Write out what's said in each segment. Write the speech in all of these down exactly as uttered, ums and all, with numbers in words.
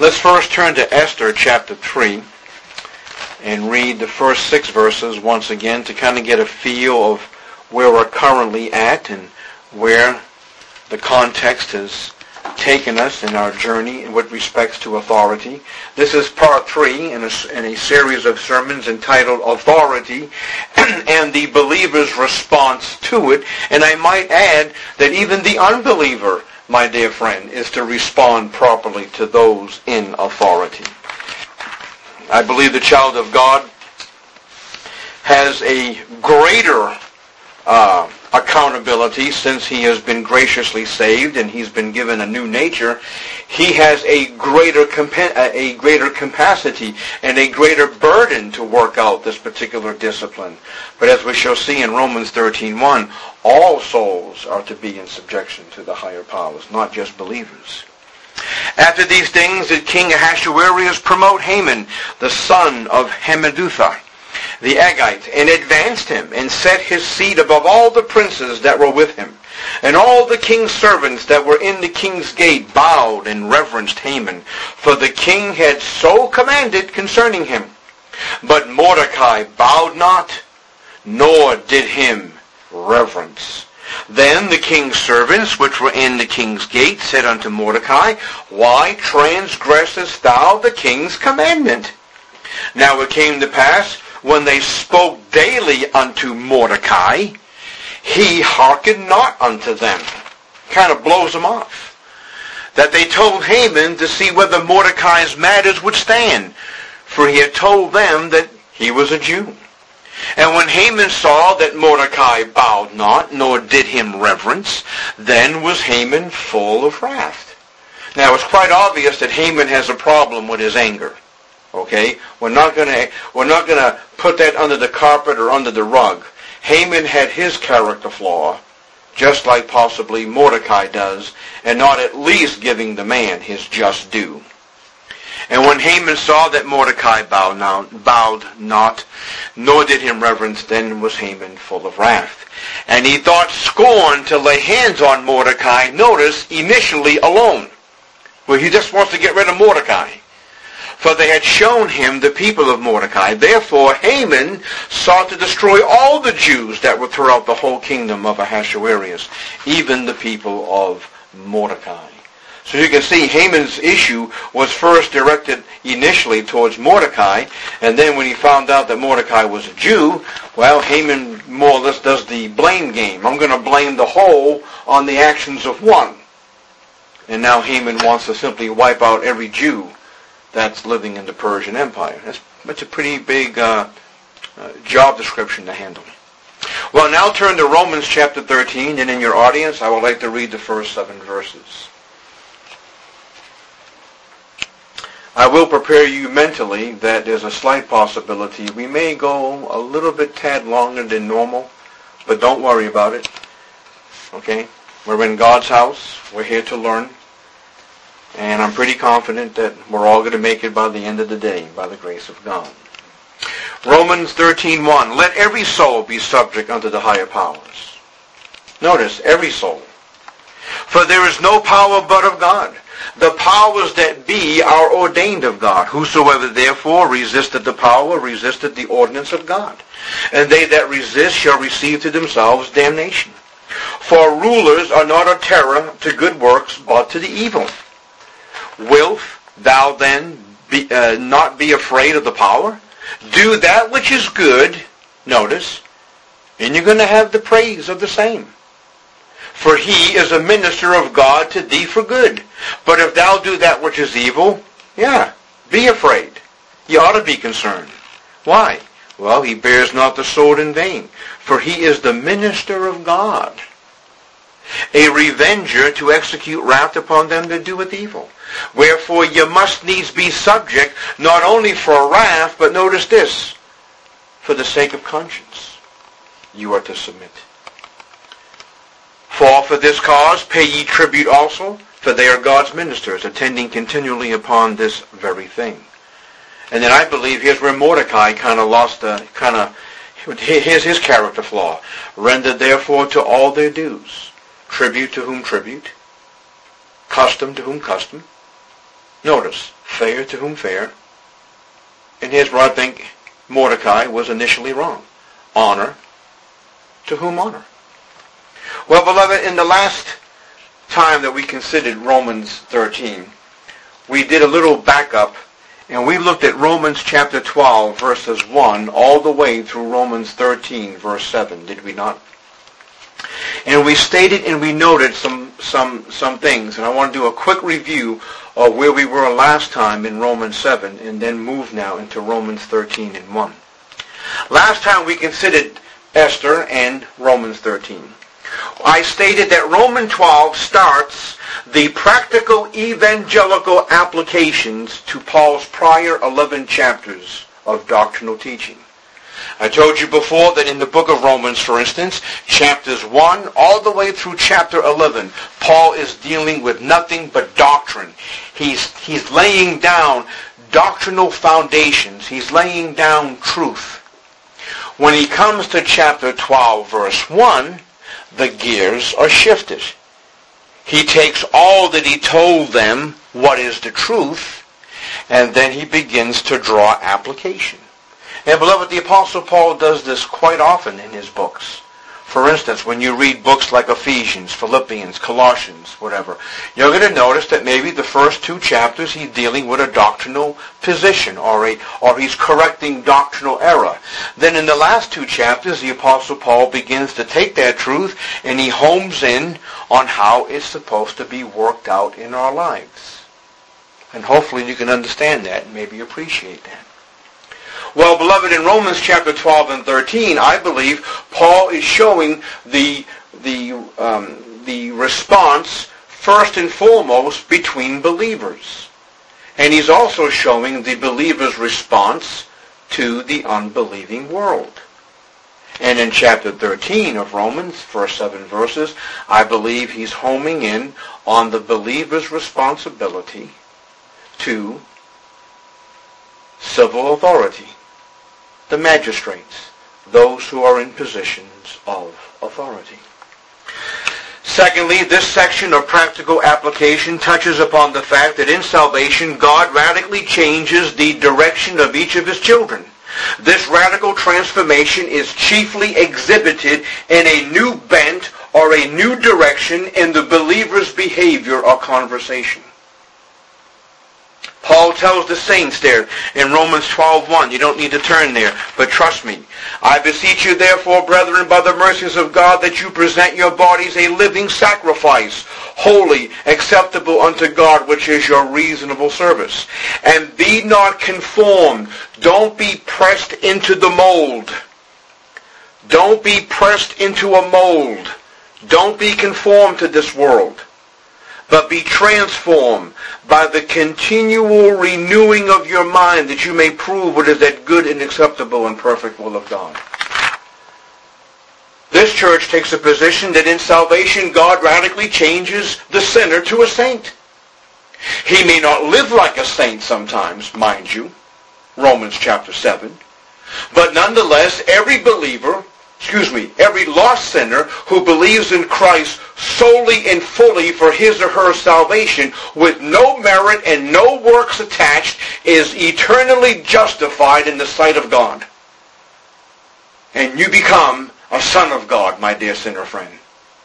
Let's first turn to Esther chapter three and read the first six verses once again to kind of get a feel of where we're currently at and where the context has taken us in our journey with respects to authority. This is part three in a, in a series of sermons entitled Authority and the believer's response to it. And I might add that even the unbeliever, my dear friend, is to respond properly to those in authority. I believe the child of God has a greater uh, accountability since he has been graciously saved and he's been given a new nature. He has a greater compa- a greater capacity and a greater burden to work out this particular discipline. But as we shall see in Romans thirteen one, all souls are to be in subjection to the higher powers, not just believers. After these things did King Ahasuerus promote Haman, the son of Hammedatha, the Agagite, and advanced him, and set his seat above all the princes that were with him. And all the king's servants that were in the king's gate bowed and reverenced Haman, for the king had so commanded concerning him. But Mordecai bowed not, nor did him reverence. Then the king's servants, which were in the king's gate, said unto Mordecai, Why transgressest thou the king's commandment? Now it came to pass, when they spoke daily unto Mordecai, he hearkened not unto them. Kind of blows them off. That they told Haman to see whether Mordecai's matters would stand, for he had told them that he was a Jew. And when Haman saw that Mordecai bowed not, nor did him reverence, then was Haman full of wrath. Now it's quite obvious that Haman has a problem with his anger. Okay? We're not going to we're not going to put that under the carpet or under the rug. Haman had his character flaw, just like possibly Mordecai does, and not at least giving the man his just due. And when Haman saw that Mordecai bowed not, bowed not, nor did him reverence, then was Haman full of wrath. And he thought scorn to lay hands on Mordecai, notice, initially alone. Well, he just wants to get rid of Mordecai. For they had shown him the people of Mordecai. Therefore Haman sought to destroy all the Jews that were throughout the whole kingdom of Ahasuerus, even the people of Mordecai. So you can see Haman's issue was first directed initially towards Mordecai, and then when he found out that Mordecai was a Jew, well, Haman more or less does the blame game. I'm going to blame the whole on the actions of one. And now Haman wants to simply wipe out every Jew that's living in the Persian Empire. That's, that's a pretty big uh, uh, job description to handle. Well, now turn to Romans chapter thirteen, and in your audience, I would like to read the first seven verses. I will prepare you mentally that there's a slight possibility we may go a little bit tad longer than normal, but don't worry about it. Okay? We're in God's house. We're here to learn. And I'm pretty confident that we're all going to make it by the end of the day, by the grace of God. Romans thirteen one, Let every soul be subject unto the higher powers. Notice, every soul. For there is no power but of God. The powers that be are ordained of God. Whosoever therefore resisteth the power, resisteth the ordinance of God. And they that resist shall receive to themselves damnation. For rulers are not a terror to good works, but to the evil. Wilt thou then be, uh, not be afraid of the power? Do that which is good, notice, and you're going to have the praise of the same. For he is a minister of God to thee for good. But if thou do that which is evil, yeah, be afraid. You ought to be concerned. Why? Well, he bears not the sword in vain, for he is the minister of God, a revenger to execute wrath upon them that doeth evil. Wherefore you must needs be subject, not only for wrath, but notice this, for the sake of conscience, you are to submit. For for this cause pay ye tribute also, for they are God's ministers, attending continually upon this very thing. And then I believe here's where Mordecai kind of lost the, kind of, here's his character flaw. Render therefore to all their dues. Tribute to whom tribute. Custom to whom custom. Notice, Fair to whom fair. And here's where I think Mordecai was initially wrong. Honor to whom honor. Well, beloved, in the last time that we considered Romans thirteen, we did a little backup, and we looked at Romans chapter twelve, verses one, all the way through Romans thirteen, verse seven, did we not? And we stated and we noted some, some, some things, and I want to do a quick review of where we were last time in Romans seven, and then move now into Romans thirteen and one. Last time we considered Esther and Romans thirteen. I stated that Romans twelve starts the practical evangelical applications to Paul's prior eleven chapters of doctrinal teaching. I told you before that in the book of Romans, for instance, chapters one all the way through chapter eleven, Paul is dealing with nothing but doctrine. He's, he's laying down doctrinal foundations. He's laying down truth. When he comes to chapter twelve, verse one, the gears are shifted. He takes all that he told them, what is the truth, and then he begins to draw application. And beloved, the Apostle Paul does this quite often in his books. For instance, when you read books like Ephesians, Philippians, Colossians, whatever, you're going to notice that maybe the first two chapters he's dealing with a doctrinal position, or a, or he's correcting doctrinal error. Then in the last two chapters, the Apostle Paul begins to take that truth and he homes in on how it's supposed to be worked out in our lives. And hopefully you can understand that and maybe appreciate that. Well, beloved, in Romans chapter twelve and thirteen, I believe Paul is showing the the um, the response first and foremost between believers, and he's also showing the believer's response to the unbelieving world. And in chapter thirteen of Romans, first seven verses, I believe he's homing in on the believer's responsibility to civil authority. The magistrates, those who are in positions of authority. Secondly, this section of practical application touches upon the fact that in salvation, God radically changes the direction of each of his children. This radical transformation is chiefly exhibited in a new bent or a new direction in the believer's behavior or conversation. Paul tells the saints there in Romans twelve one. You don't need to turn there, but trust me. I beseech you therefore, brethren, by the mercies of God, that you present your bodies a living sacrifice, holy, acceptable unto God, which is your reasonable service. And be not conformed. Don't be pressed into the mold. Don't be pressed into a mold. Don't be conformed to this world, but be transformed by the continual renewing of your mind, that you may prove what is that good and acceptable and perfect will of God. This church takes a position that in salvation God radically changes the sinner to a saint. He may not live like a saint sometimes, mind you, Romans chapter seven, but nonetheless every believer, excuse me, every lost sinner who believes in Christ solely and fully for his or her salvation with no merit and no works attached is eternally justified in the sight of God. And you become a son of God, my dear sinner friend.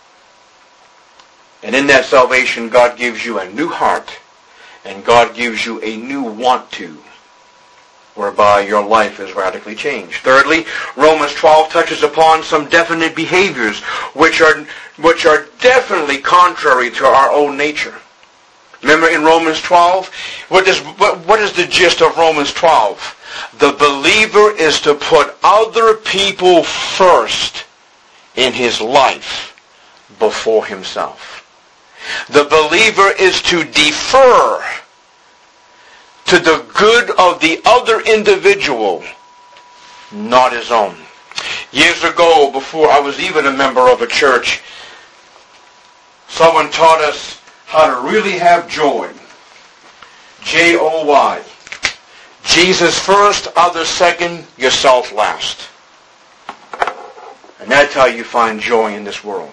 And in that salvation, God gives you a new heart, and God gives you a new want to, whereby your life is radically changed. Thirdly, Romans twelve touches upon some definite behaviors which are which are definitely contrary to our own nature. Remember in Romans twelve, what is what, what is the gist of Romans twelve? The believer is to put other people first in his life before himself. The believer is to defer to the good of the other individual, not his own. Years ago, before I was even a member of a church, someone taught us how to really have joy. J O Y. Jesus first, others second, yourself last. And that's how you find joy in this world.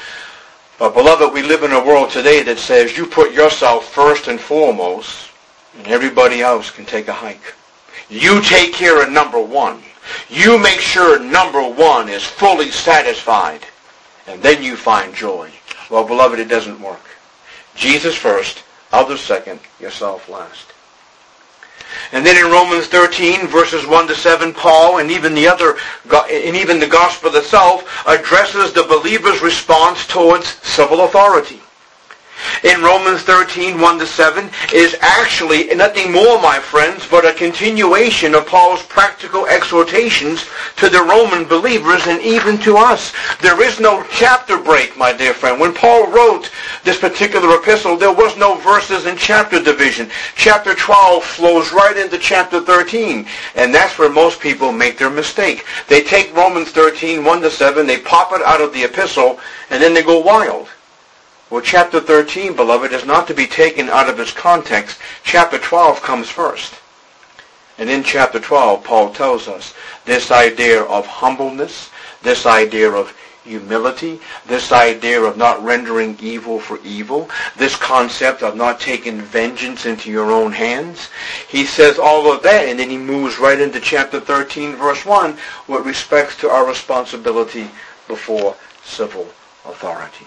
But beloved, we live in a world today that says you put yourself first and foremost, and everybody else can take a hike. You take care of number one. You make sure number one is fully satisfied, and then you find joy. Well, beloved, it doesn't work. Jesus first, others second, yourself last. And then in Romans thirteen, verses one to seven, Paul and even the other, and even the gospel itself addresses the believer's response towards civil authority. In Romans thirteen, one to seven, is actually nothing more, my friends, but a continuation of Paul's practical exhortations to the Roman believers and even to us. There is no chapter break, my dear friend. When Paul wrote this particular epistle, there was no verses and chapter division. Chapter twelve flows right into chapter thirteen, and that's where most people make their mistake. They take Romans thirteen, one to seven, they pop it out of the epistle, and then they go wild. Well, chapter thirteen, beloved, is not to be taken out of its context. Chapter twelve comes first. And in chapter twelve, Paul tells us this idea of humbleness, this idea of humility, this idea of not rendering evil for evil, this concept of not taking vengeance into your own hands. He says all of that, and then he moves right into chapter thirteen, verse one, with respects to our responsibility before civil authorities.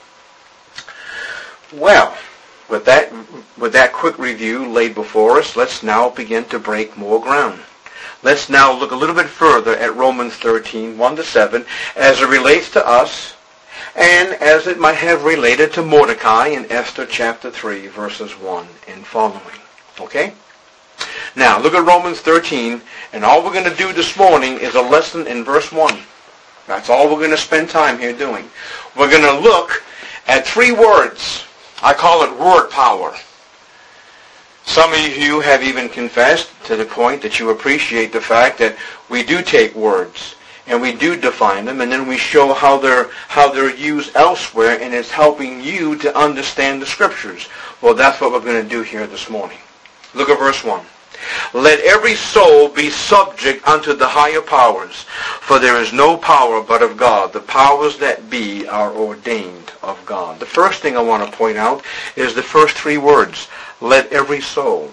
Well, with that, with that quick review laid before us, let's now begin to break more ground. Let's now look a little bit further at Romans thirteen, one to seven, as it relates to us, and as it might have related to Mordecai in Esther chapter three, verses one and following. Okay? Now, look at Romans thirteen, and all we're going to do this morning is a lesson in verse one. That's all we're going to spend time here doing. We're going to look at three words. I call it word power. Some of you have even confessed to the point that you appreciate the fact that we do take words and we do define them, and then we show how they're how they're used elsewhere, and it's helping you to understand the Scriptures. Well, that's what we're going to do here this morning. Look at verse one. Let every soul be subject unto the higher powers, for there is no power but of God. The powers that be are ordained of God. The first thing I want to point out is the first three words. Let every soul.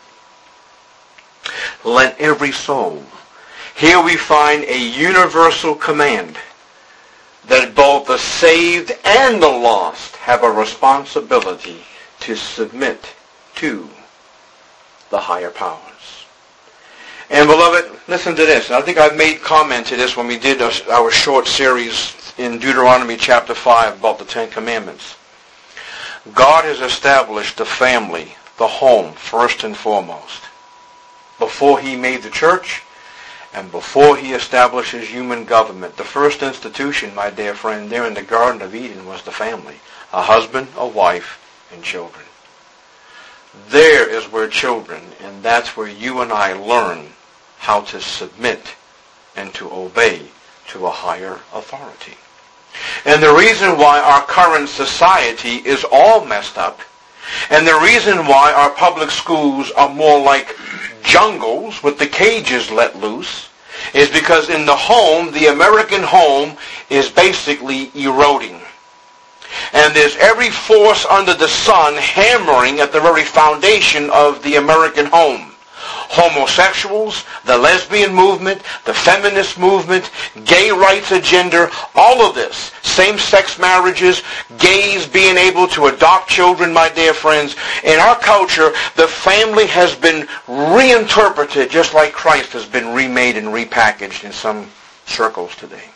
Let every soul. Here we find a universal command that both the saved and the lost have a responsibility to submit to the higher powers. And beloved, listen to this. I think I've made comment to this when we did our short series in Deuteronomy chapter five about the Ten Commandments. God has established the family, the home, first and foremost. Before he made the church and before he establishes human government, the first institution, my dear friend, there in the Garden of Eden was the family. A husband, a wife, and children. There is where children, and that's where you and I learn how to submit and to obey to a higher authority. And the reason why our current society is all messed up, and the reason why our public schools are more like jungles with the cages let loose, is because in the home, the American home is basically eroding. And there's every force under the sun hammering at the very foundation of the American home. Homosexuals, the lesbian movement, the feminist movement, gay rights agenda, all of this, same-sex marriages, gays being able to adopt children, my dear friends. In our culture, the family has been reinterpreted just like Christ has been remade and repackaged in some circles today.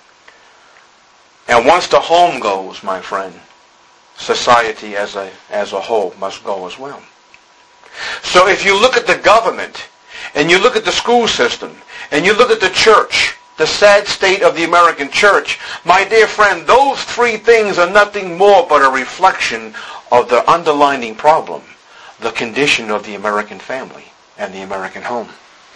And once the home goes, my friend, society as a, as a whole must go as well. So if you look at the government, and you look at the school system, and you look at the church, the sad state of the American church, my dear friend, those three things are nothing more but a reflection of the underlying problem, the condition of the American family and the American home.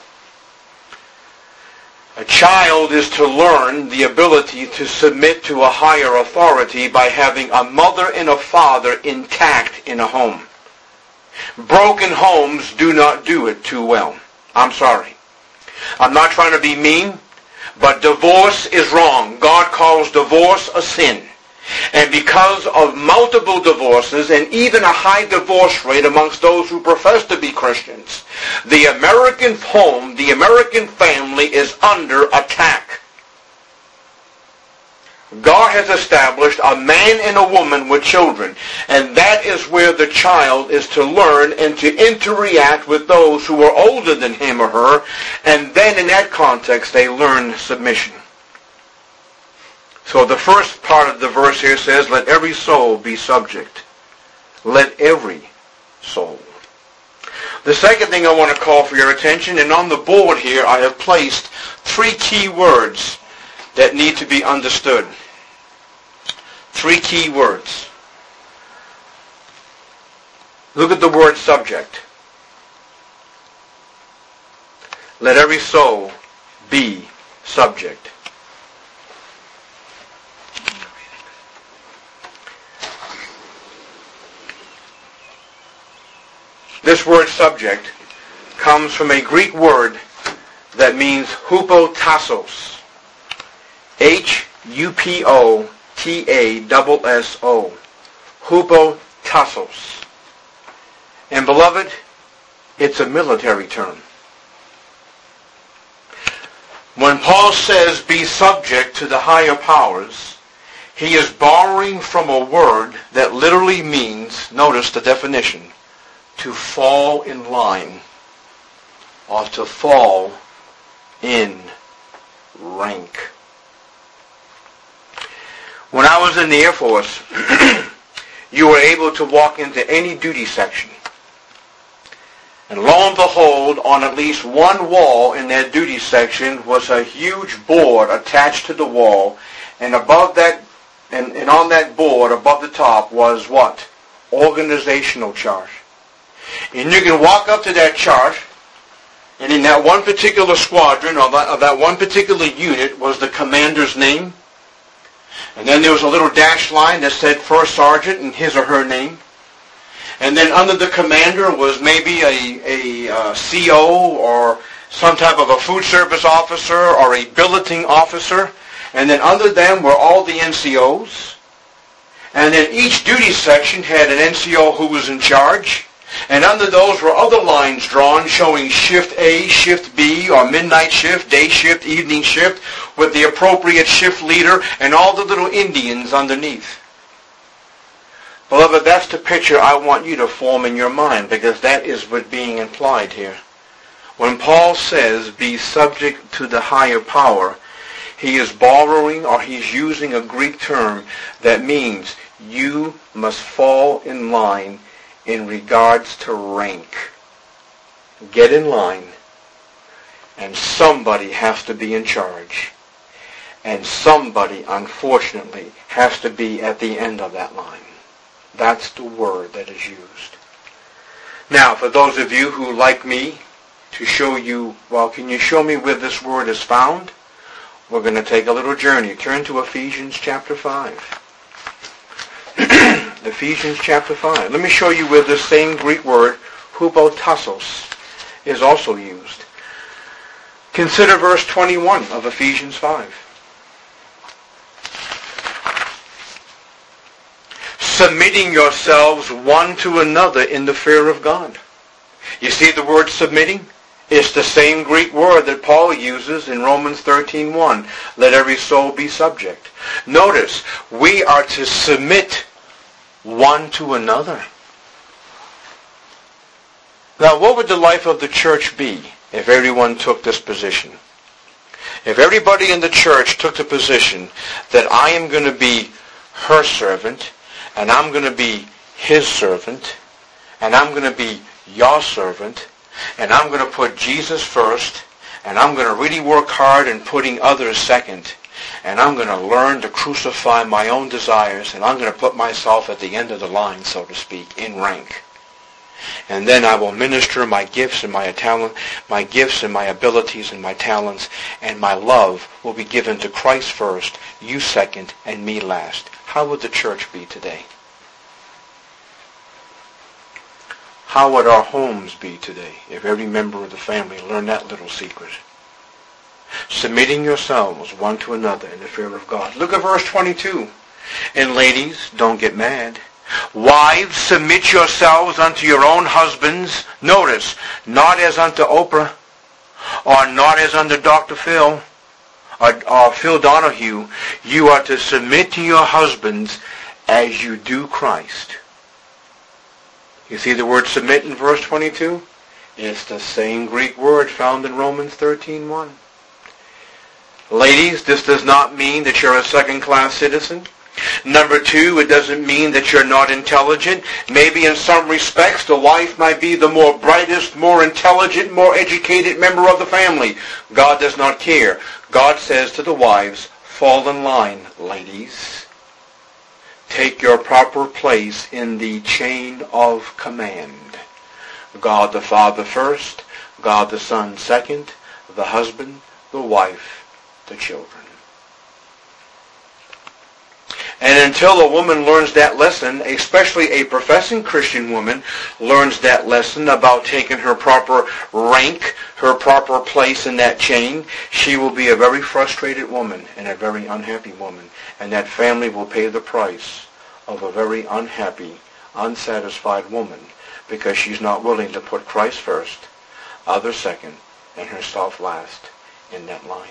A child is to learn the ability to submit to a higher authority by having a mother and a father intact in a home. Broken homes do not do it too well. I'm sorry. I'm not trying to be mean, but divorce is wrong. God calls divorce a sin. And because of multiple divorces and even a high divorce rate amongst those who profess to be Christians, the American home, the American family is under attack. God has established a man and a woman with children, and that is where the child is to learn and to interact with those who are older than him or her, and then in that context they learn submission. So the first part of the verse here says, let every soul be subject. Let every soul. The second thing I want to call for your attention, and on the board here I have placed three key words that need to be understood. Three key words. Look at the word subject. Let every soul be subject. This word subject comes from a Greek word that means hupotassos. H U P O T A S S O. Hupotassos. And beloved, it's a military term. When Paul says be subject to the higher powers, he is borrowing from a word that literally means, notice the definition, to fall in line or to fall in rank. When I was in the Air Force, you were able to walk into any duty section. And lo and behold, on at least one wall in that duty section was a huge board attached to the wall. And above that, and, and on that board, above the top, was what? Organizational chart. And you can walk up to that chart, and in that one particular squadron, or that, or that one particular unit, was the commander's name. And then there was a little dash line that said first sergeant and his or her name. And then under the commander was maybe a, a, a C O or some type of a food service officer or a billeting officer. And then under them were all the N C Os. And then each duty section had an N C O who was in charge. And under those were other lines drawn showing shift A, shift B, or midnight shift, day shift, evening shift, with the appropriate shift leader and all the little Indians underneath. Beloved, that's the picture I want you to form in your mind, because that is what's being implied here. When Paul says, be subject to the higher power, he is borrowing or he's using a Greek term that means you must fall in line in regards to rank. Get in line, and somebody has to be in charge. And somebody, unfortunately, has to be at the end of that line. That's the word that is used. Now, for those of you who like me to show you, well, can you show me where this word is found? We're going to take a little journey. Turn to Ephesians chapter five. Ephesians chapter five. Let me show you where this same Greek word, hupotassos, is also used. Consider verse twenty-one of Ephesians five. Submitting yourselves one to another in the fear of God. You see the word submitting? It's the same Greek word that Paul uses in Romans thirteen one. Let every soul be subject. Notice, we are to submit one to another. Now, what would the life of the church be if everyone took this position? If everybody in the church took the position that I am going to be her servant, and I'm going to be his servant, and I'm going to be your servant, and I'm going to put Jesus first, and I'm going to really work hard in putting others second, and I'm going to learn to crucify my own desires, and I'm going to put myself at the end of the line, so to speak, in rank. And then I will minister my gifts and my talent, my gifts and my abilities and my talents, and my love will be given to Christ first, you second, and me last. How would the church be today? How would our homes be today if every member of the family learned that little secret? Submitting yourselves one to another in the fear of God. Look at verse twenty-two. And ladies, don't get mad. Wives, submit yourselves unto your own husbands. Notice, not as unto Oprah, or not as unto Doctor Phil, or, or Phil Donahue. You are to submit to your husbands as you do Christ. You see the word submit in verse twenty-two? It's the same Greek word found in Romans thirteen one. Ladies, this does not mean that you're a second-class citizen. Number two, it doesn't mean that you're not intelligent. Maybe in some respects the wife might be the more brightest, more intelligent, more educated member of the family. God does not care. God says to the wives, fall in line, ladies. Take your proper place in the chain of command. God the Father first, God the Son second, the husband, the wife, the children. And until a woman learns that lesson, especially a professing Christian woman learns that lesson about taking her proper rank, her proper place in that chain, she will be a very frustrated woman and a very unhappy woman. And that family will pay the price of a very unhappy, unsatisfied woman because she's not willing to put Christ first, others second, and herself last in that line.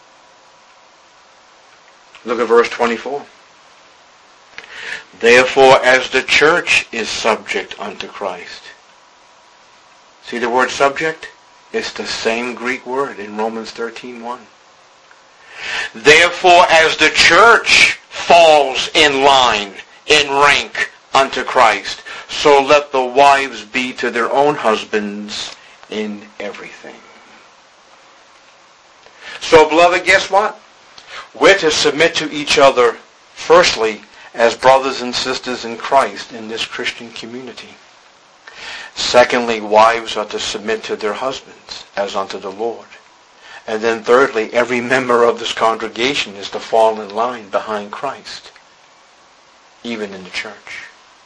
Look at verse twenty-four. Therefore, as the church is subject unto Christ. See the word subject? It's the same Greek word in Romans thirteen one. Therefore, as the church falls in line, in rank unto Christ, so let the wives be to their own husbands in everything. So, beloved, guess what? We're to submit to each other, firstly, as brothers and sisters in Christ in this Christian community. Secondly, wives are to submit to their husbands as unto the Lord. And then thirdly, every member of this congregation is to fall in line behind Christ, even in the church.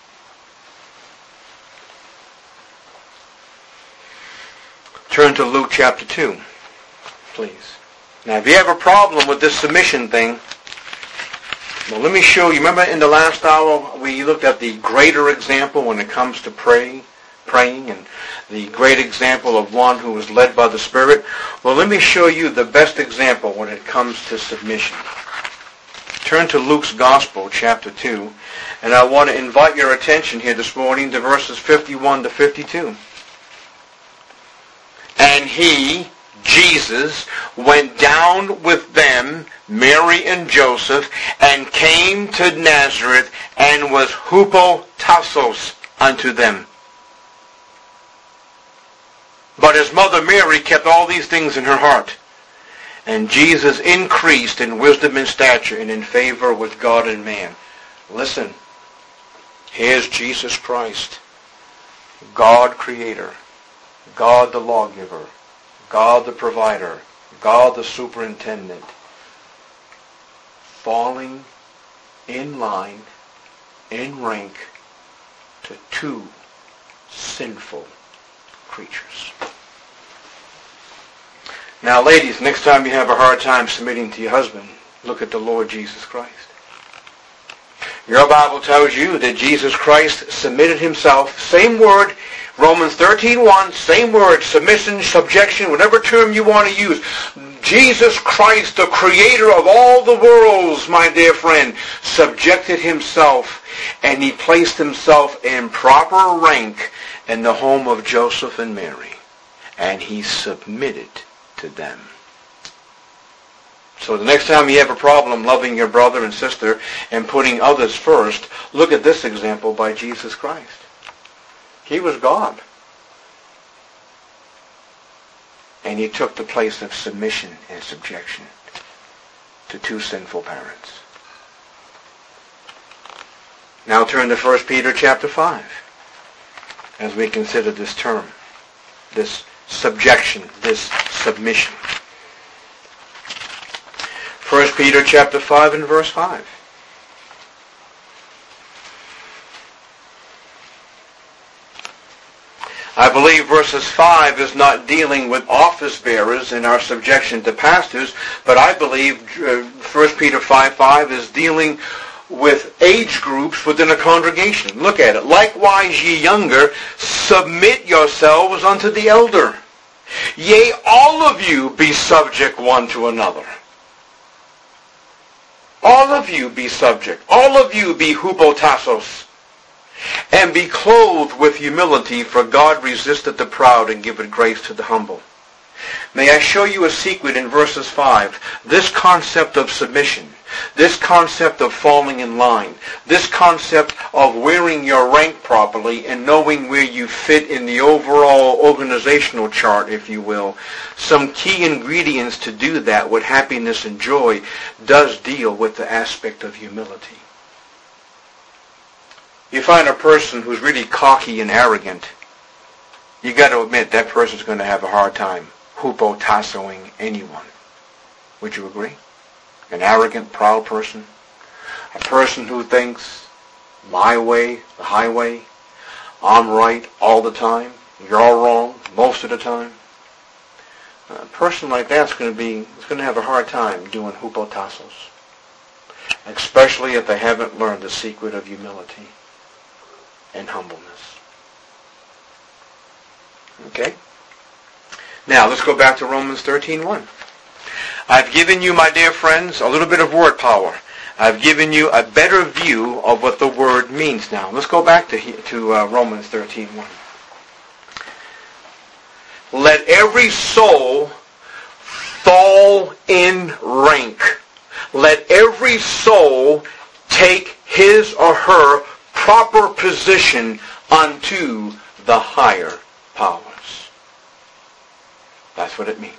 Turn to Luke chapter two, please. Now, if you have a problem with this submission thing, well, let me show you. Remember in the last hour we looked at the greater example when it comes to pray, praying and the great example of one who was led by the Spirit? Well, let me show you the best example when it comes to submission. Turn to Luke's Gospel, chapter two, and I want to invite your attention here this morning to verses fifty-one to fifty-two. And he, Jesus, went down with them, Mary and Joseph, and came to Nazareth, and was hupotassos unto them. But his mother Mary kept all these things in her heart. And Jesus increased in wisdom and stature and in favor with God and man. Listen, here's Jesus Christ, God Creator, God the Lawgiver, God the Provider, God the Superintendent, falling in line, in rank to two sinful creatures. Now, ladies, next time you have a hard time submitting to your husband, look at the Lord Jesus Christ. Your Bible tells you that Jesus Christ submitted himself, same word, Romans thirteen one, same word, submission, subjection, whatever term you want to use. Jesus Christ, the creator of all the worlds, my dear friend, subjected himself, and he placed himself in proper rank in the home of Joseph and Mary, and he submitted to them. So the next time you have a problem loving your brother and sister and putting others first, look at this example by Jesus Christ. He was God. And he took the place of submission and subjection to two sinful parents. Now turn to First Peter chapter five as we consider this term, this subjection, this submission. First Peter chapter five and verse five. I believe verses five is not dealing with office bearers in our subjection to pastors, but I believe uh, First Peter five five is dealing with age groups within a congregation. Look at it. Likewise, ye younger, submit yourselves unto the elder. Yea, all of you be subject one to another. All of you be subject. All of you be hupotassos. And be clothed with humility, for God resisteth the proud and giveth grace to the humble. May I show you a secret in verses five. This concept of submission, this concept of falling in line, this concept of wearing your rank properly and knowing where you fit in the overall organizational chart, if you will, some key ingredients to do that with happiness and joy does deal with the aspect of humility. You find a person who's really cocky and arrogant, you got to admit that person's going to have a hard time hupotassoing anyone. Would you agree? An arrogant, proud person, a person who thinks my way, the highway, I'm right all the time, you're wrong most of the time. A person like that's going to be, is going to have a hard time doing hupotassos, especially if they haven't learned the secret of humility and humbleness. Okay? Now, let's go back to Romans thirteen one. I've given you, my dear friends, a little bit of word power. I've given you a better view of what the word means now. Let's go back to, to uh, Romans thirteen one. Let every soul fall in rank. Let every soul take his or her proper position unto the higher powers. That's what it means.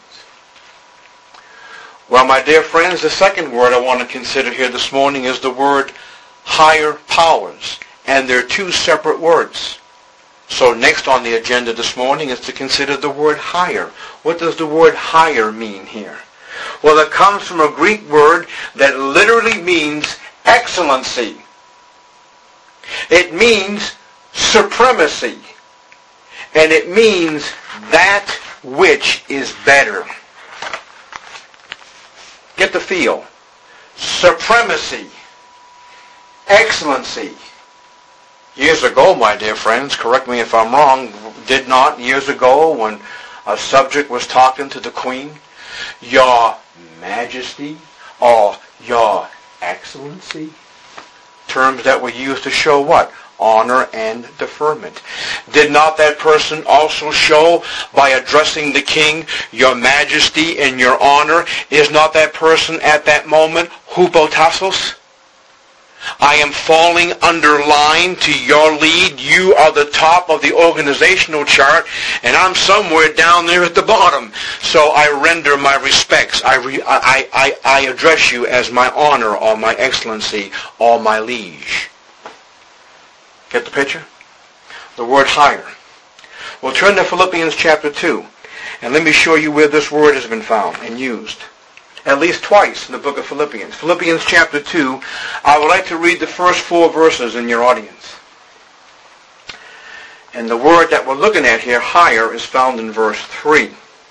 Well, my dear friends, the second word I want to consider here this morning is the word higher powers. And they're two separate words. So next on the agenda this morning is to consider the word higher. What does the word higher mean here? Well, it comes from a Greek word that literally means excellency. It means supremacy. And it means that which is better. Get the feel. Supremacy. Excellency. Years ago, my dear friends, correct me if I'm wrong, did not years ago when a subject was talking to the queen, Your Majesty or Your Excellency? Terms that were used to show what? Honor and deferment. Did not that person also show by addressing the king, Your Majesty and Your Honor? Is not that person at that moment hupotassos? I am falling under line to your lead. You are the top of the organizational chart, and I'm somewhere down there at the bottom. So I render my respects. I, re, I, I, I address you as my honor or my excellency or my liege. Get the picture? The word higher. Well, turn to Philippians chapter two, and let me show you where this word has been found and used. At least twice in the book of Philippians. Philippians chapter two, I would like to read the first four verses in your audience. And the word that we're looking at here, higher, is found in verse three.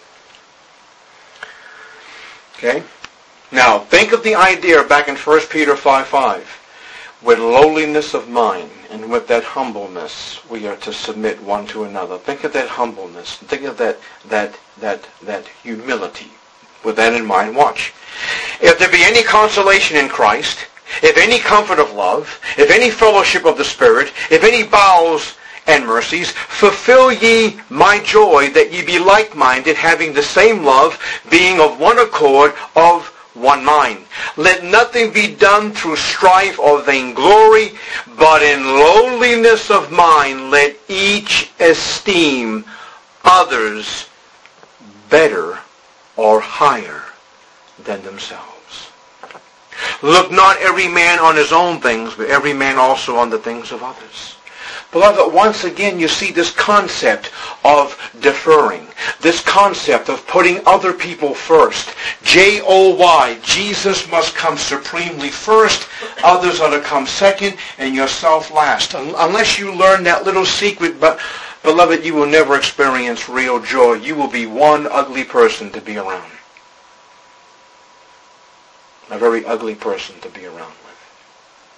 Okay? Now, think of the idea back in First Peter five five. With lowliness of mind and with that humbleness, we are to submit one to another. Think of that humbleness. Think of that, that, that, that humility. With that in mind, watch. If there be any consolation in Christ, if any comfort of love, if any fellowship of the Spirit, if any bowels and mercies, fulfill ye my joy, that ye be like-minded, having the same love, being of one accord, of one mind. Let nothing be done through strife or vainglory, but in lowliness of mind let each esteem others better or higher than themselves. Look not every man on his own things, but every man also on the things of others. Beloved, once again you see this concept of deferring, this concept of putting other people first. J O Y, Jesus must come supremely first, others are to come second, and yourself last. Unless you learn that little secret, but beloved, you will never experience real joy. You will be one ugly person to be around. A very ugly person to be around with.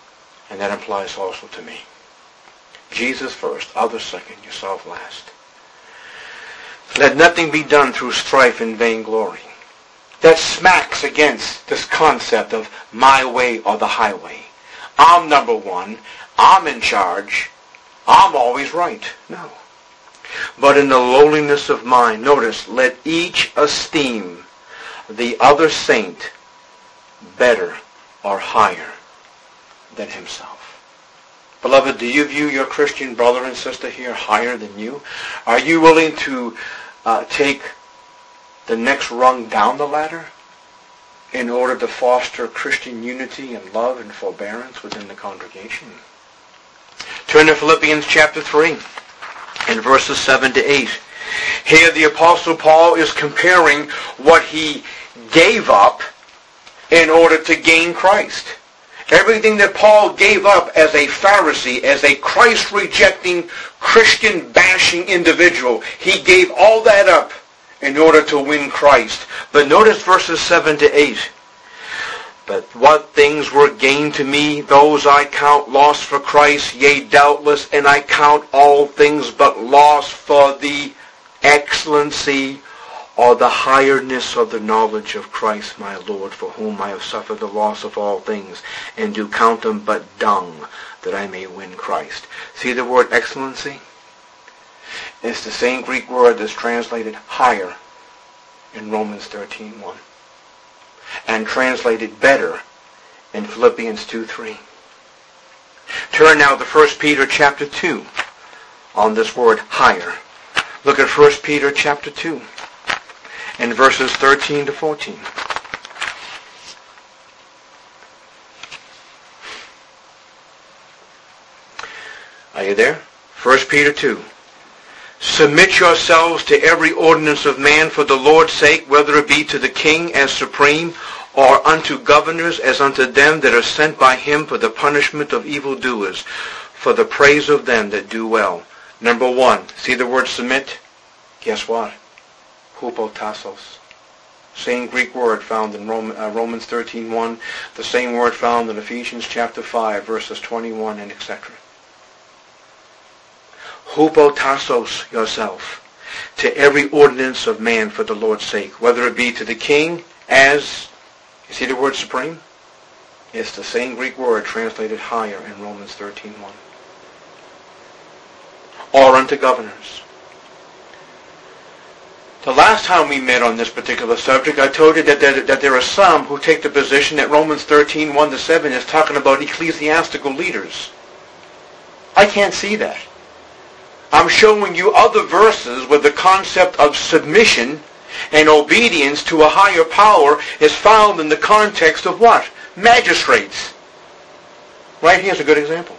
And that applies also to me. Jesus first, others second, yourself last. Let nothing be done through strife and vainglory. That smacks against this concept of my way or the highway. I'm number one. I'm in charge. I'm always right. No. But in the lowliness of mind, notice, let each esteem the other saint better or higher than himself. Beloved, do you view your Christian brother and sister here higher than you? Are you willing to uh, take the next rung down the ladder in order to foster Christian unity and love and forbearance within the congregation? Turn to Philippians chapter three and verses seven to eight. Here the Apostle Paul is comparing what he gave up in order to gain Christ. Everything that Paul gave up as a Pharisee, as a Christ-rejecting, Christian-bashing individual, he gave all that up in order to win Christ. But notice verses seven to eight. But what things were gained to me, those I count loss for Christ, yea, doubtless, and I count all things but loss for the excellency or the highness of the knowledge of Christ my Lord, for whom I have suffered the loss of all things, and do count them but dung, that I may win Christ. See the word excellency? It's the same Greek word that's translated higher in Romans thirteen one, and translated better in Philippians two three. Turn now to First Peter chapter two on this word higher. Look at First Peter chapter two and verses thirteen to fourteen. Are you there? First Peter two. Submit yourselves to every ordinance of man for the Lord's sake, whether it be to the king as supreme, or unto governors as unto them that are sent by him for the punishment of evildoers, for the praise of them that do well. Number one, see the word submit? Guess what? Hupotasos. Same Greek word found in Roman, uh, Romans thirteen one, the same word found in Ephesians chapter five, verses twenty-one and et cetera. Hupotasos yourself to every ordinance of man for the Lord's sake, whether it be to the king as, you see the word supreme? It's the same Greek word translated higher in Romans thirteen one. Or unto governors. The last time we met on this particular subject, I told you that there, that there are some who take the position that Romans thirteen one to seven is talking about ecclesiastical leaders. I can't see that. I'm showing you other verses where the concept of submission and obedience to a higher power is found in the context of what? Magistrates. Right here's a good example.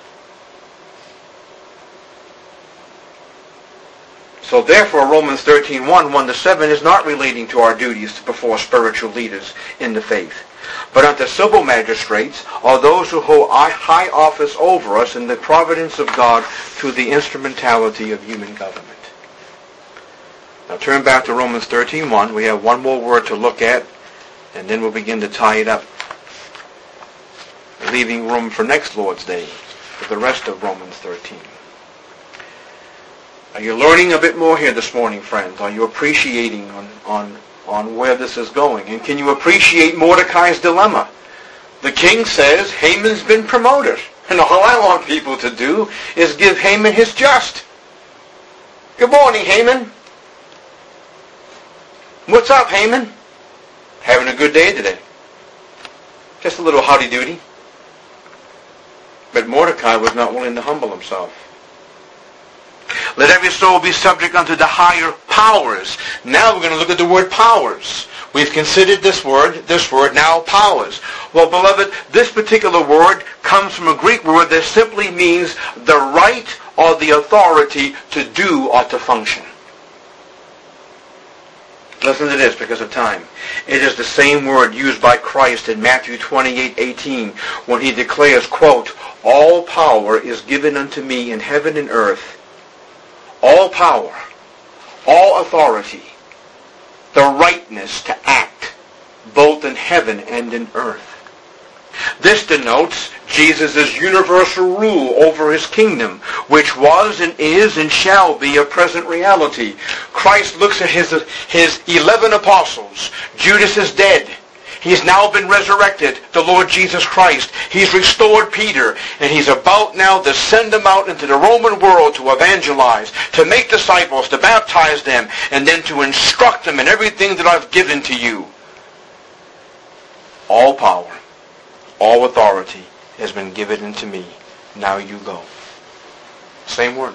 So therefore, Romans thirteen one, one to seven is not relating to our duties before spiritual leaders in the faith, but unto civil magistrates, or those who hold high office over us in the providence of God through the instrumentality of human government. Now turn back to Romans thirteen one. We have one more word to look at, and then we'll begin to tie it up, leaving room for next Lord's Day for the rest of Romans thirteen. Are you learning a bit more here this morning, friends? Are you appreciating on, on, on where this is going? And can you appreciate Mordecai's dilemma? The king says Haman's been promoted. And all I want people to do is give Haman his just. Good morning, Haman. What's up, Haman? Having a good day today. Just a little howdy-doody. But Mordecai was not willing to humble himself. Let every soul be subject unto the higher powers. Now we're going to look at the word powers. We've considered this word, this word, now powers. Well, beloved, this particular word comes from a Greek word that simply means the right or the authority to do or to function. Listen to this because of time. It is the same word used by Christ in Matthew twenty-eight eighteen when he declares, quote, all power is given unto me in heaven and earth. All power, all authority, the rightness to act, both in heaven and in earth. This denotes Jesus' universal rule over his kingdom, which was and is and shall be a present reality. Christ looks at his, his eleven apostles. Judas is dead. He's now been resurrected, the Lord Jesus Christ. He's restored Peter, and he's about now to send them out into the Roman world to evangelize, to make disciples, to baptize them, and then to instruct them in everything that I've given to you. All power, all authority has been given unto me. Now you go. Same word.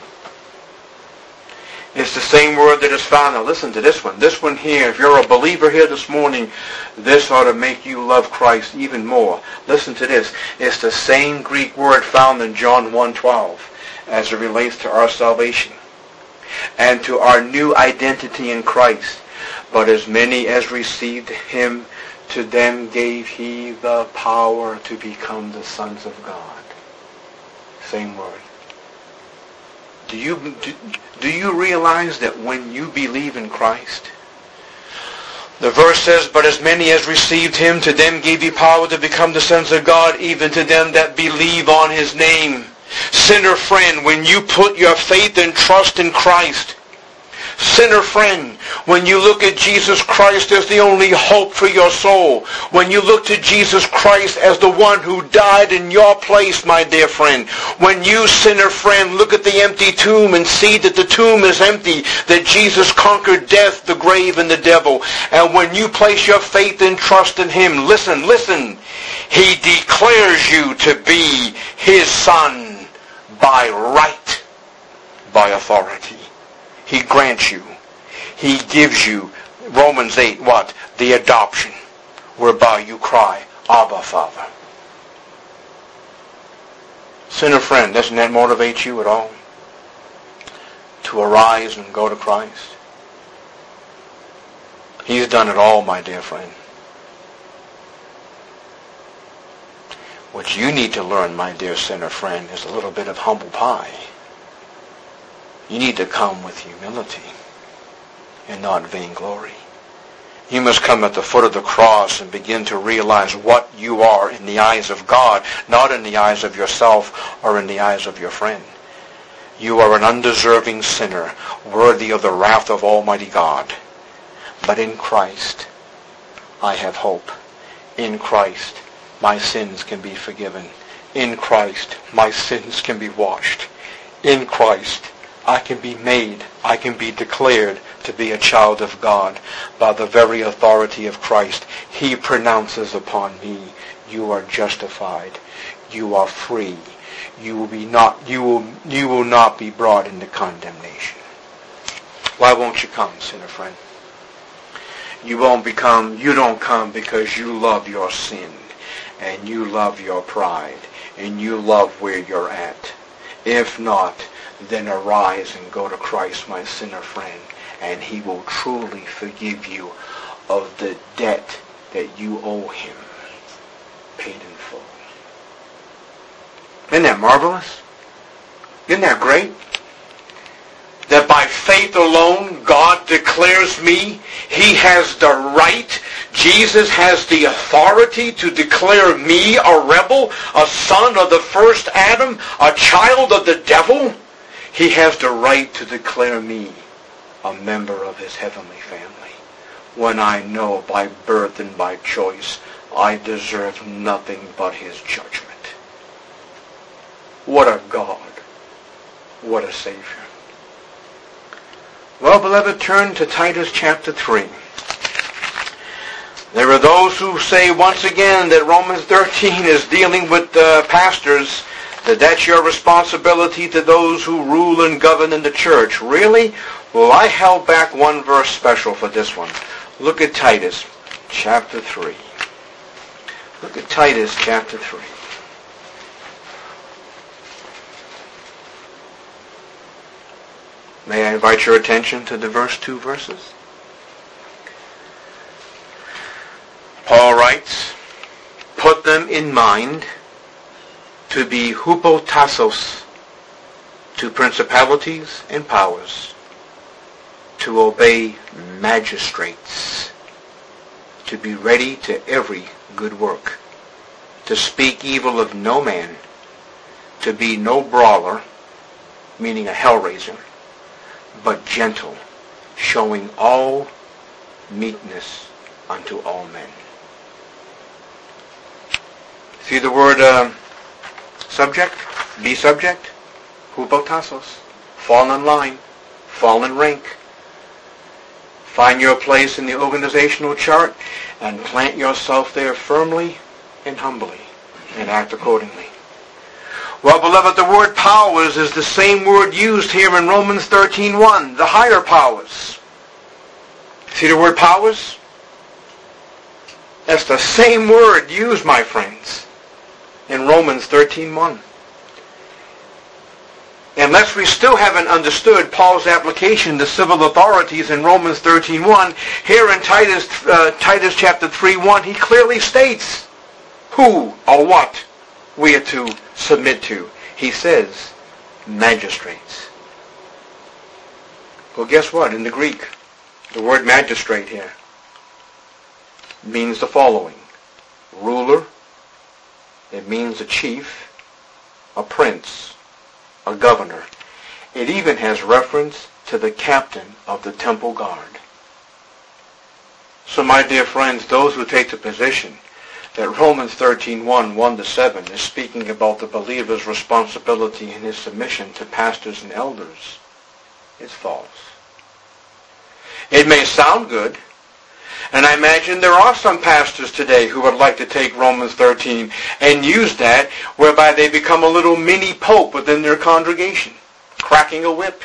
It's the same word that is found. Now listen to this one. This one here, if you're a believer here this morning, this ought to make you love Christ even more. Listen to this. It's the same Greek word found in John one twelve as it relates to our salvation and to our new identity in Christ. But as many as received him, to them gave he the power to become the sons of God. Same word. Do you, do, do you realize that when you believe in Christ, the verse says, but as many as received him, to them gave he power to become the sons of God, even to them that believe on his name. Sinner friend, when you put your faith and trust in Christ, sinner friend, when you look at Jesus Christ as the only hope for your soul, when you look to Jesus Christ as the one who died in your place, my dear friend, when you, sinner friend, look at the empty tomb and see that the tomb is empty, that Jesus conquered death, the grave, and the devil, and when you place your faith and trust in him, listen, listen, he declares you to be his son by right, by authority. He grants you. He gives you, Romans eight, what? The adoption, whereby you cry, Abba, Father. Sinner friend, doesn't that motivate you at all? To arise and go to Christ? He's done it all, my dear friend. What you need to learn, my dear sinner friend, is a little bit of humble pie. You need to come with humility and not vainglory. You must come at the foot of the cross and begin to realize what you are in the eyes of God, not in the eyes of yourself or in the eyes of your friend. You are an undeserving sinner, worthy of the wrath of Almighty God. But in Christ, I have hope. In Christ, my sins can be forgiven. In Christ, my sins can be washed. In Christ, I can be made, I can be declared to be a child of God by the very authority of Christ. He pronounces upon me, you are justified, you are free, you will be not, you will, you will not be brought into condemnation. Why won't you come, sinner friend? You won't become, you don't come because you love your sin and you love your pride and you love where you're at. If not, then arise and go to Christ, my sinner friend, and he will truly forgive you of the debt that you owe him, paid in full. Isn't that marvelous? Isn't that great? That by faith alone, God declares me. He has the right. Jesus has the authority to declare me a rebel, a son of the first Adam, a child of the devil. He has the right to declare me a member of his heavenly family, when I know by birth and by choice I deserve nothing but his judgment. What a God. What a Savior. Well, beloved, turn to Titus chapter three. There are those who say once again that Romans thirteen is dealing with uh, pastors, that that's your responsibility to those who rule and govern in the church. Really? Well, I held back one verse special for this one. Look at Titus chapter three. Look at Titus chapter three. May I invite your attention to the verse two verses? Paul writes, put them in mind to be hupotassos to principalities and powers, to obey magistrates, to be ready to every good work, to speak evil of no man, to be no brawler, meaning a hellraiser, but gentle, showing all meekness unto all men. See the word uh, subject? Be subject? Hupotasos. Fall in line. Fall in rank. Find your place in the organizational chart and plant yourself there firmly and humbly and act accordingly. Well, beloved, the word powers is the same word used here in Romans thirteen one, the higher powers. See the word powers? That's the same word used, my friends, in Romans thirteen one. Unless we still haven't understood Paul's application to civil authorities in Romans thirteen one, here in Titus, uh, Titus chapter three one, he clearly states who or what we are to submit to. He says, magistrates. Well, guess what? In the Greek, the word magistrate here means the following. Ruler, it means a chief, a prince, a governor. It even has reference to the captain of the temple guard. So my dear friends, those who take the position that Romans thirteen one, one to seven is speaking about the believer's responsibility and his submission to pastors and elders, it's false. It may sound good, and I imagine there are some pastors today who would like to take Romans thirteen and use that, whereby they become a little mini pope within their congregation, cracking a whip.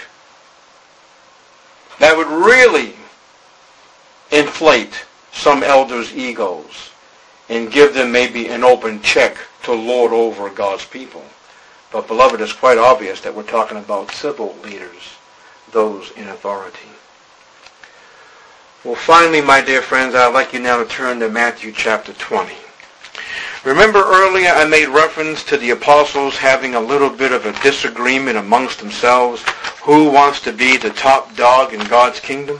That would really inflate some elders' egos and give them maybe an open check to lord over God's people. But beloved, it's quite obvious that we're talking about civil leaders, those in authority. Well, finally, my dear friends, I'd like you now to turn to Matthew chapter twenty. Remember earlier I made reference to the apostles having a little bit of a disagreement amongst themselves. Who wants to be the top dog in God's kingdom?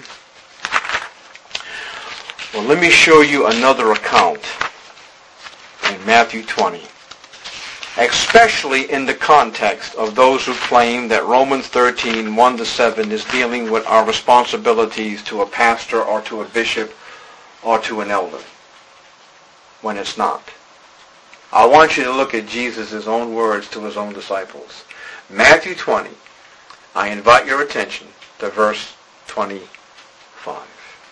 Well, let me show you another account in Matthew twenty, especially in the context of those who claim that Romans thirteen, one to seven is dealing with our responsibilities to a pastor or to a bishop or to an elder, when it's not. I want you to look at Jesus' own words to his own disciples. Matthew twenty, I invite your attention to verse twenty-five.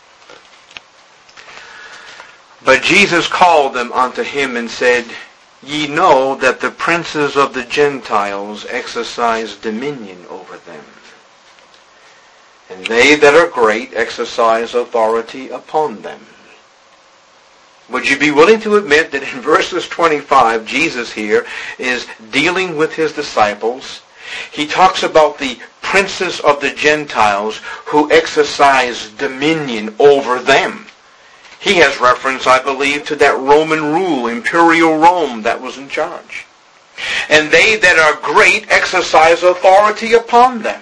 But Jesus called them unto him and said, Ye know that the princes of the Gentiles exercise dominion over them, and they that are great exercise authority upon them. Would you be willing to admit that in verses twenty-five, Jesus here is dealing with his disciples? He talks about the princes of the Gentiles who exercise dominion over them. He has reference, I believe, to that Roman rule, imperial Rome, that was in charge. And they that are great exercise authority upon them.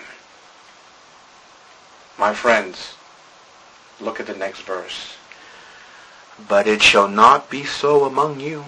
My friends, look at the next verse. But it shall not be so among you.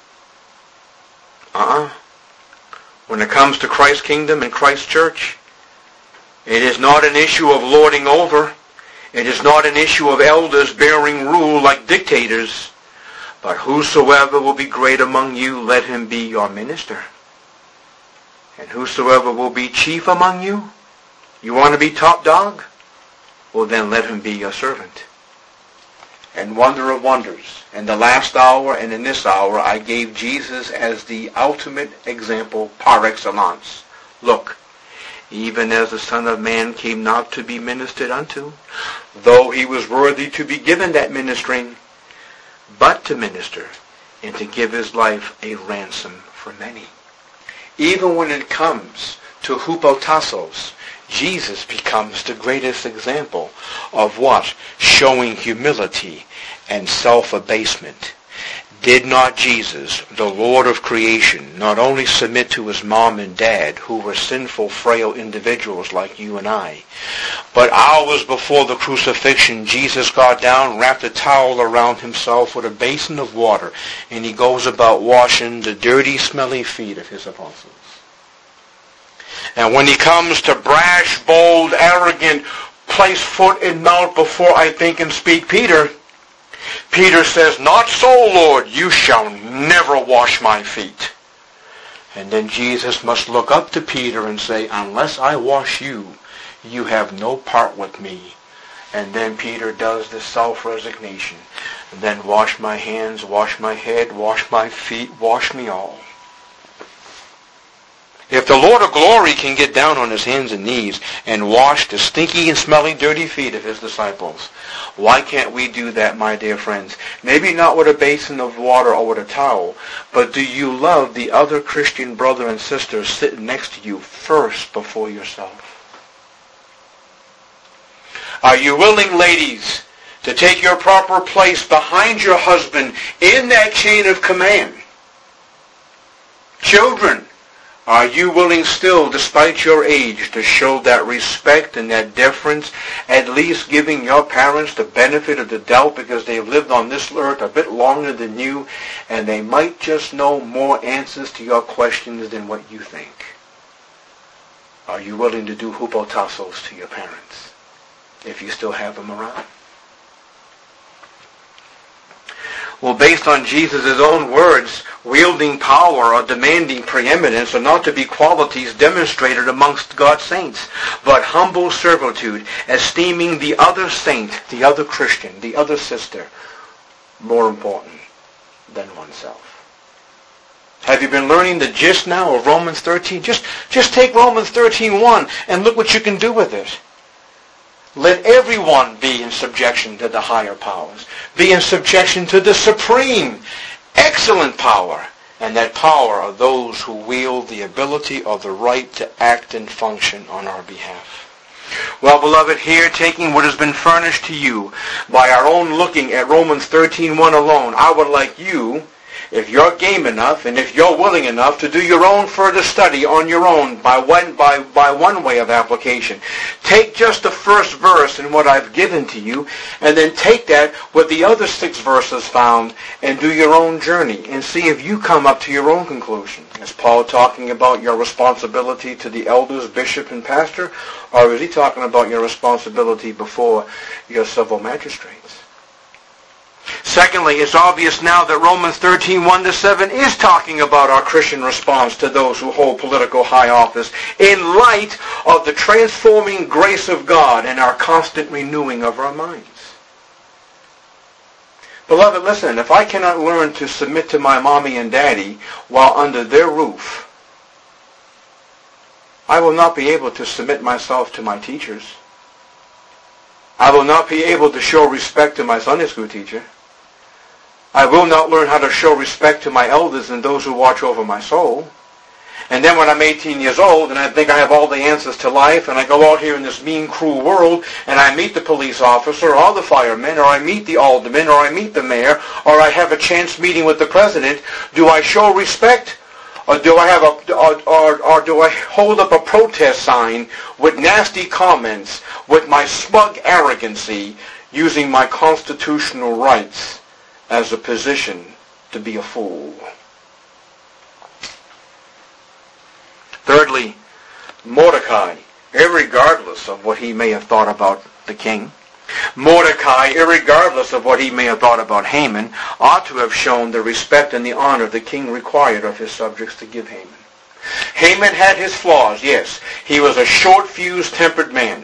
Uh-uh. When it comes to Christ's kingdom and Christ's church, it is not an issue of lording over. It is not an issue of elders bearing rule like dictators, but whosoever will be great among you, let him be your minister. And whosoever will be chief among you, you want to be top dog? Well, then let him be your servant. And wonder of wonders, in the last hour and in this hour, I gave Jesus as the ultimate example par excellence. Look, even as the Son of Man came not to be ministered unto, though he was worthy to be given that ministering, but to minister and to give his life a ransom for many. Even when it comes to hupotasos, Jesus becomes the greatest example of what? Showing humility and self-abasement. Did not Jesus, the Lord of creation, not only submit to his mom and dad, who were sinful, frail individuals like you and I, but hours before the crucifixion, Jesus got down, wrapped a towel around himself with a basin of water, and he goes about washing the dirty, smelly feet of his apostles. And when he comes to brash, bold, arrogant, place foot in mouth before I think and speak, Peter, Peter says, "Not so, Lord, you shall never wash my feet." And then Jesus must look up to Peter and say, "Unless I wash you, you have no part with me." And then Peter does the self-resignation. And then wash my hands, wash my head, wash my feet, wash me all. If the Lord of glory can get down on his hands and knees and wash the stinky and smelly, dirty feet of his disciples, why can't we do that, my dear friends? Maybe not with a basin of water or with a towel, but do you love the other Christian brother and sister sitting next to you first before yourself? Are you willing, ladies, to take your proper place behind your husband in that chain of command? Children, are you willing still, despite your age, to show that respect and that deference, at least giving your parents the benefit of the doubt because they've lived on this earth a bit longer than you, and they might just know more answers to your questions than what you think? Are you willing to do hupotassos to your parents, if you still have them around? Well, based on Jesus' own words, wielding power or demanding preeminence are not to be qualities demonstrated amongst God's saints, but humble servitude, esteeming the other saint, the other Christian, the other sister, more important than oneself. Have you been learning the gist now of Romans thirteen? Just, just take Romans thirteen one and look what you can do with it. Let everyone be in subjection to the higher powers. Be in subjection to the supreme, excellent power. And that power are those who wield the ability or the right to act and function on our behalf. Well, beloved, here, taking what has been furnished to you by our own looking at Romans thirteen one alone, I would like you, if you're game enough and if you're willing enough, to do your own further study on your own by one, by, by one way of application. Take just the first verse in what I've given to you, and then take that with the other six verses found and do your own journey and see if you come up to your own conclusion. Is Paul talking about your responsibility to the elders, bishop, and pastor, or is he talking about your responsibility before your civil magistrates? Secondly, it's obvious now that Romans thirteen one to seven is talking about our Christian response to those who hold political high office in light of the transforming grace of God and our constant renewing of our minds. Beloved, listen, if I cannot learn to submit to my mommy and daddy while under their roof, I will not be able to submit myself to my teachers. I will not be able to show respect to my Sunday school teacher. I will not learn how to show respect to my elders and those who watch over my soul. And then when I'm eighteen years old and I think I have all the answers to life and I go out here in this mean, cruel world and I meet the police officer or the fireman or I meet the alderman or I meet the mayor or I have a chance meeting with the president, do I show respect? Or do I have a, or, or, or do I hold up a protest sign with nasty comments, with my smug arrogancy, using my constitutional rights as a position to be a fool? Thirdly, Mordecai, irregardless of what he may have thought about the king, Mordecai, irregardless of what he may have thought about Haman, ought to have shown the respect and the honor the king required of his subjects to give Haman. Haman had his flaws, yes. He was a short-fused, tempered man.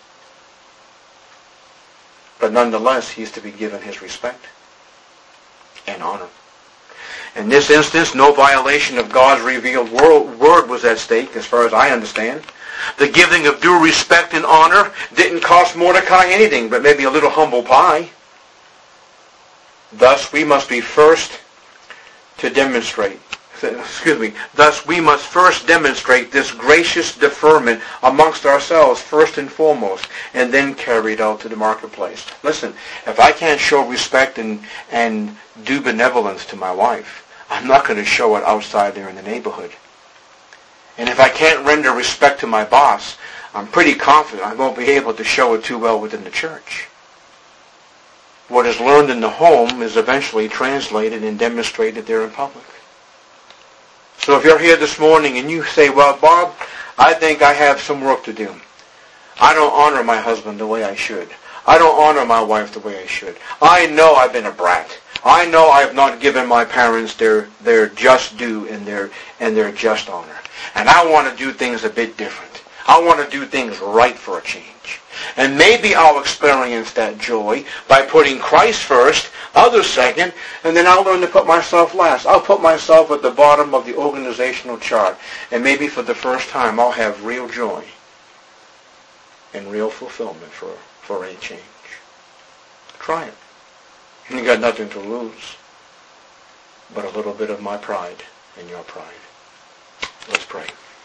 But nonetheless, he is to be given his respect and honor. In this instance, no violation of God's revealed word was at stake, as far as I understand. The giving of due respect and honor didn't cost Mordecai anything but maybe a little humble pie. Thus, we must be first to demonstrate excuse me, thus we must first demonstrate this gracious deferment amongst ourselves first and foremost, and then carry it out to the marketplace. Listen, if I can't show respect and, and do benevolence to my wife, I'm not going to show it outside there in the neighborhood. And if I can't render respect to my boss, I'm pretty confident I won't be able to show it too well within the church. What is learned in the home is eventually translated and demonstrated there in public. So if you're here this morning and you say, well, Bob, I think I have some work to do. I don't honor my husband the way I should. I don't honor my wife the way I should. I know I've been a brat. I know I have not given my parents their, their just due and their, and their just honor. And I want to do things a bit different. I want to do things right for a change. And maybe I'll experience that joy by putting Christ first, others second, and then I'll learn to put myself last. I'll put myself at the bottom of the organizational chart. And maybe for the first time I'll have real joy and real fulfillment for, for a change. Try it. You got nothing to lose but a little bit of my pride and your pride. Let's pray.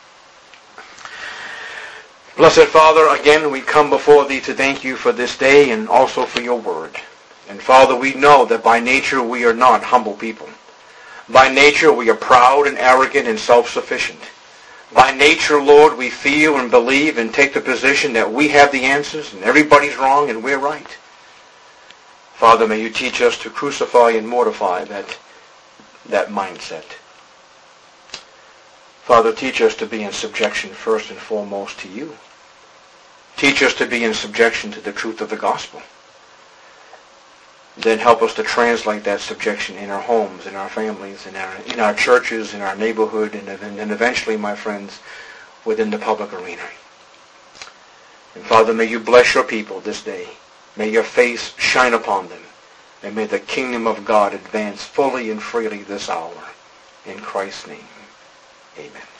Blessed Father, again we come before Thee to thank You for this day and also for Your word. And Father, we know that by nature we are not humble people. By nature we are proud and arrogant and self-sufficient. By nature, Lord, we feel and believe and take the position that we have the answers and everybody's wrong and we're right. Father, may You teach us to crucify and mortify that, that mindset. Father, teach us to be in subjection first and foremost to You. Teach us to be in subjection to the truth of the gospel. Then help us to translate that subjection in our homes, in our families, in our, in our churches, in our neighborhood, and, and eventually, my friends, within the public arena. And Father, may You bless Your people this day. May Your face shine upon them. And may the kingdom of God advance fully and freely this hour. In Christ's name, amen.